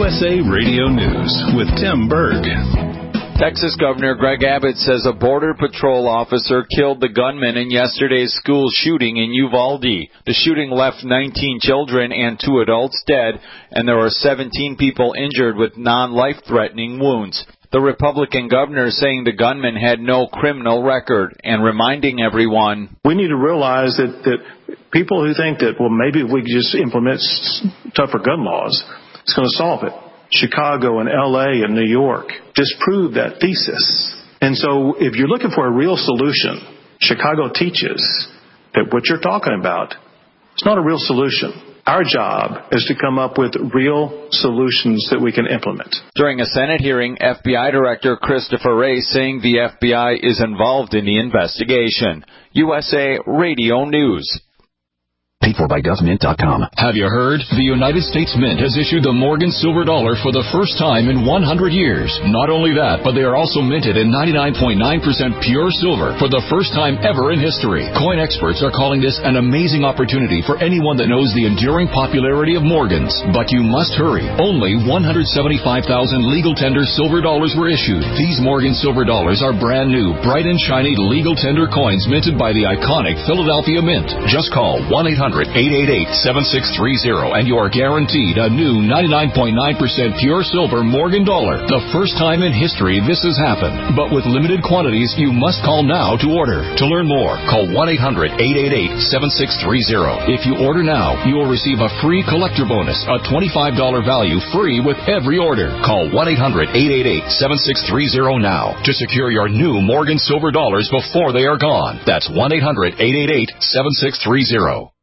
USA Radio News with Tim Berg. Texas Governor Greg Abbott says a Border Patrol officer killed the gunman in yesterday's school shooting in Uvalde. The shooting left 19 children and 2 adults dead, and there are 17 people injured with non-life-threatening wounds. The Republican governor saying the gunman had no criminal record and reminding everyone, we need to realize that people who think that, well, maybe if we could just implement tougher gun laws, it's going to solve it. Chicago and L.A. and New York disprove that thesis. And so if you're looking for a real solution, Chicago teaches that what you're talking about is not a real solution. Our job is to come up with real solutions that we can implement. During a Senate hearing, FBI Director Christopher Wray saying the FBI is involved in the investigation. USA Radio News. Paid for by GovMint.com. Have you heard? The United States Mint has issued the Morgan Silver Dollar for the first time in 100 years. Not only that, but they are also minted in 99.9% pure silver for the first time ever in history. Coin experts are calling this an amazing opportunity for anyone that knows the enduring popularity of Morgans. But you must hurry. Only 175,000 legal tender silver dollars were issued. These Morgan Silver Dollars are brand new, bright and shiny legal tender coins minted by the iconic Philadelphia Mint. Just call 1-800-888-7630 and you are guaranteed a new 99.9% pure silver Morgan dollar. The first time in history this has happened. But with limited quantities, you must call now to order. To learn more, call 1-800-888-7630. If you order now, you will receive a free collector bonus, a $25 value free with every order. Call 1-800-888-7630 now to secure your new Morgan Silver Dollars before they are gone. That's 1-800-888-7630.